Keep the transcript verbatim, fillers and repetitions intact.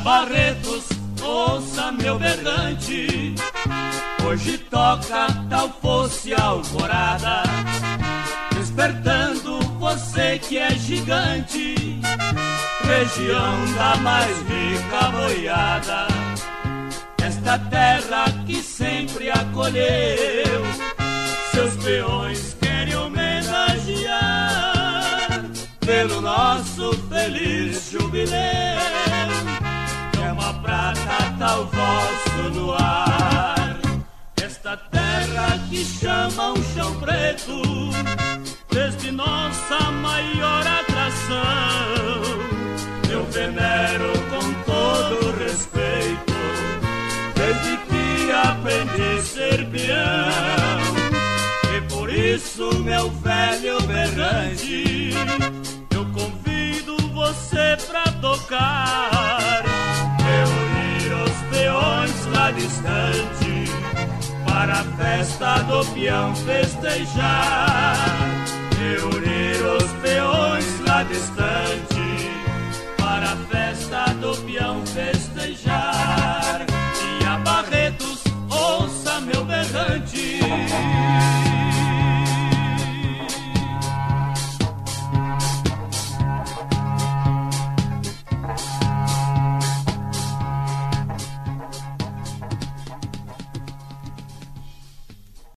Barretos, ouça meu berrante, hoje toca tal fosse a alvorada, despertando você que é gigante, região da mais rica boiada, esta terra que sempre acolheu, seus peões querem homenagear, pelo nosso feliz jubileu, é uma prata tal vosso luar, esta terra que chama o chão preto, desde nossa maior atração, eu venero com todo respeito, desde que aprendi a ser peão, e por isso, meu velho berrante, eu convido você pra tocar, reunir os peões lá distante, para a festa do peão festejar, reunir os peões lá distante,